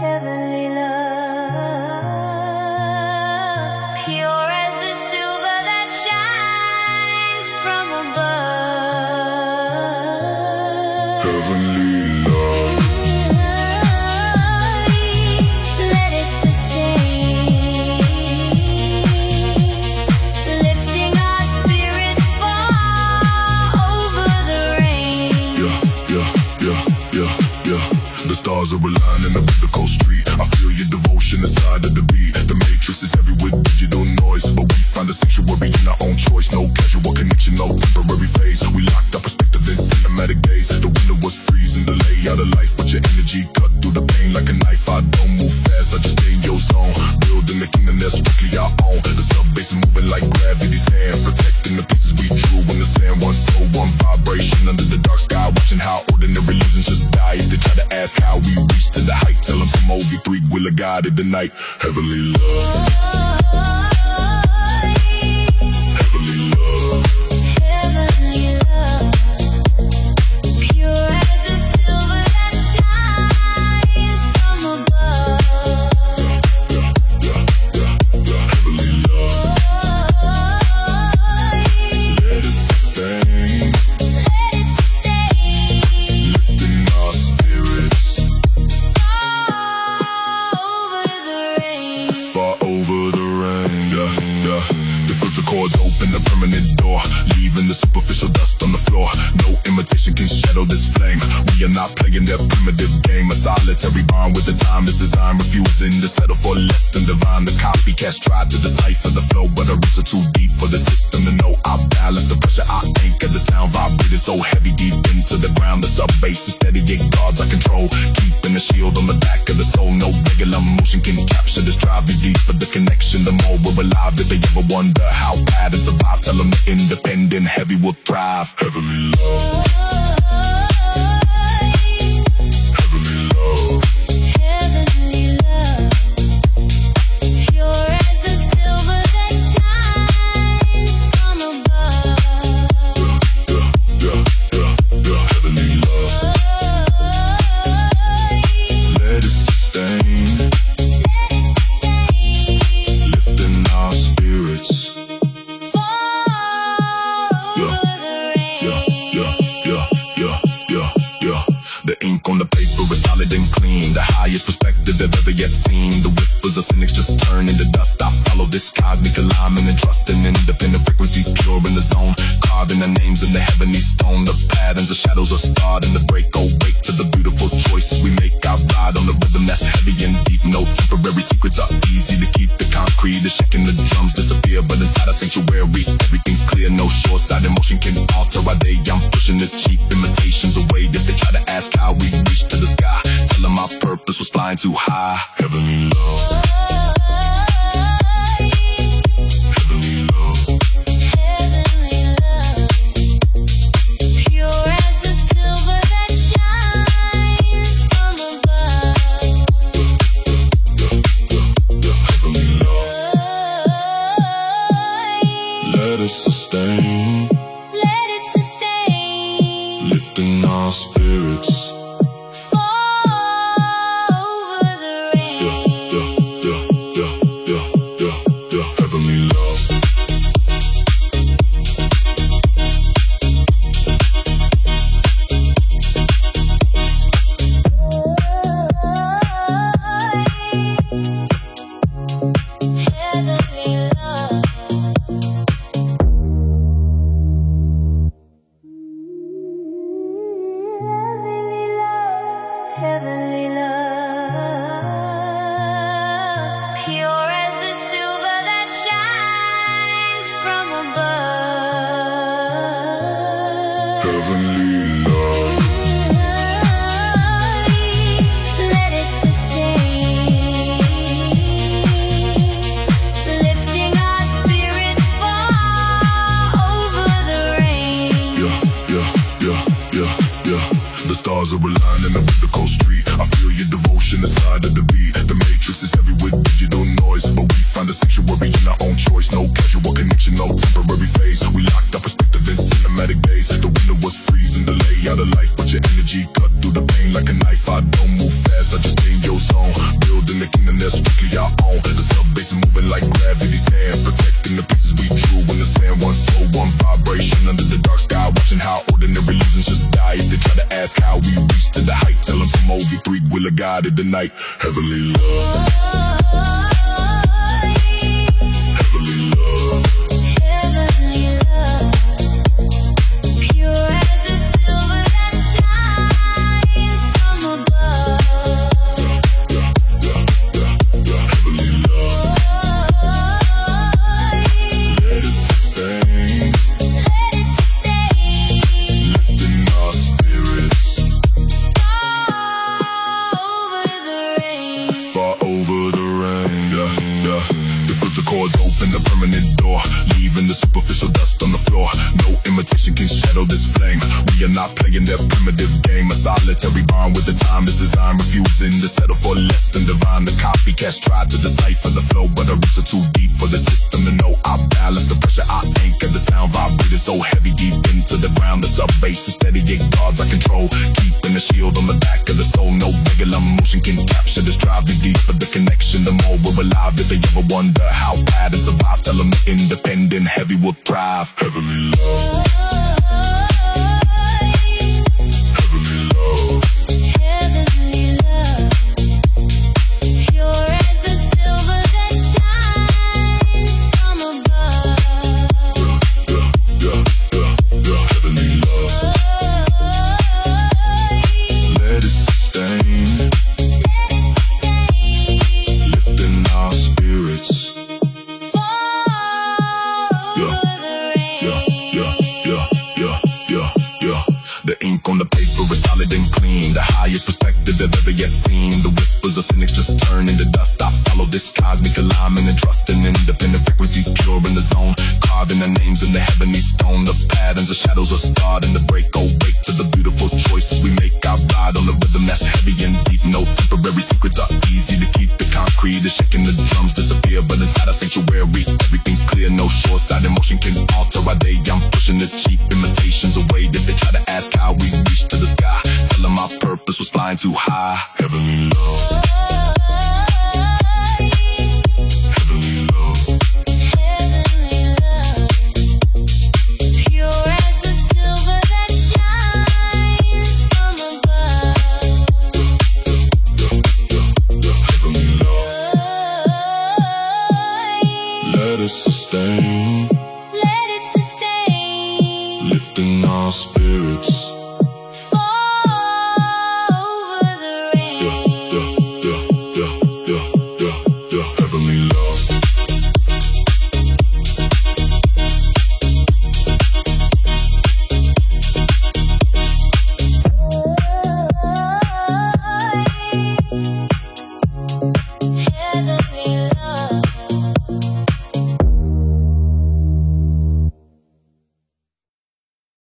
Heavenly love, pure as the silver that shines from above. Heavenly love, let it sustain, lifting our spirits far over the rain. yeah. The stars are aligning up the coast street. I feel your devotion inside of the beat. The matrix is heavy with digital noise, but we find a sanctuary in our own choice. No casual connection, no temporary phase. We locked our perspective in cinematic days. The winter was freezing, the layout of life, but your energy cut through the pain like a knife. I don't move fast, I just stay in your zone. Building the kingdom that's strictly our own. The sub-bass is moving like gravity's hand, protecting the pieces we drew in the sand. One soul, one vibration under the dark sky, watching how ordinary illusions just die. If they try to ask how we reach to the height, tell them some OV3 will have guided the night. Heavenly love, heavenly love, Heavenly love, pure as the silver that shines from above. heavenly love. Let it sustain, lifting our spirits far over the rain. The filter cords open the permanent door, leaving the superficial dust on the floor. No imitation can shadow this flame. We are not playing their primitive game. A solitary bond with the time is designed, refusing to settle for less than divine. The copycats tried to decipher the flow, but our roots are too deep for the system to know. I balance the pressure, I anchor the sound, vibrating so heavy deep into the ground. The sub-bass is steady, it guards our control, keeping the shield on the back of the soul. No regular motion can capture this drive. The deeper the connection, the more we're alive. If they ever wonder how patterns survive, tell them the independent heavy will thrive. Heavenly love, heavenly love, Heavenly love, pure as the silver that shines from above. heavenly love. Let it sustain, lifting our spirits. The ink on the paper is solid and clean, the highest perspective they've ever yet seen. The whispers of cynics just turn into dust. I follow this cosmic alignment and trust in independent frequencies, pure in the zone, carving the names in the heavenly stone. The patterns of shadows are starting to break. Awake to the beautiful choices we make. I ride on the rhythm that's heavy and deep. No temporary secrets are easy to keep. The concrete is shaking, the drums disappear, but inside a sanctuary everything's clear. No short-sighted emotion can alter our day. I'm pushing the cheap imitations away. If they try to ask how we reached to the sky, tell them our purpose was flying too high. Heavenly love, heavenly love, Heavenly love, pure as the silver that shines from above. heavenly love. Let it sustain, lifting our spirits. Heavenly love. Heavenly love. Heavenly love, pure as the silver that shines from above. Heavenly love. Let it sustain, lifting our spirits far over the rain. The stars are aligning up with the coast street. I feel your devotion inside of the beat. The matrix is heavy with digital noise, but we find a sanctuary in our own choice. No casual connection, no temporary phase. We locked our perspective in cinematic days. The winter was freezing, the layout of life, but your energy cut through the pain like a knife. I don't move fast, I just stay in your zone. just die. If they try to ask how we reached to the height, tell them some old V3 will have guided the night. Heavenly love, heavenly love, heavenly love, pure as the silver that shines from above. Heavenly love, let it sustain, lifting our spirits far over the rain. The filter cords open the permanent door, leaving the superficial dust on the floor. No imitation can shadow this flame. We are not playing their primitive game. A solitary bond with the time is designed, refusing to settle for less than divine. The copycats tried to decipher the flow, but our roots are too deep for the system to know. I balance the pressure, I anchor the sound, vibrating so heavy deep into the ground. The sub bass is steady, 8 guards I control, keeping the shield on the back of the soul. No regular motion can capture this drive. The deeper the connection, the more we're alive. If they ever wonder how patterns survive, tell them the independent heavy will thrive. Heavenly love, heavenly love, Heavenly love, pure as the silver that shines from above. heavenly love, let it sustain, lifting our spirits. The ink on the paper is solid and clean, the highest perspective they've ever yet seen. The whispers of cynics just turn into dust. I follow this cosmic alignment and trust in independent frequency, pure in the zone, carving the names in the heavenly stone. The patterns of shadows are starting to break. Awake to the beautiful choices we make. I ride on the rhythm that's heavy and deep. No temporary secrets are easy to keep. The concrete is shaking, the drums disappear, but inside our sanctuary everything's clear. No short-sighted emotion can alter our day. I'm pushing the cheap imitations away. If they try to ask how we reached to the sky, tell them our purpose was flying too high. Heavenly love,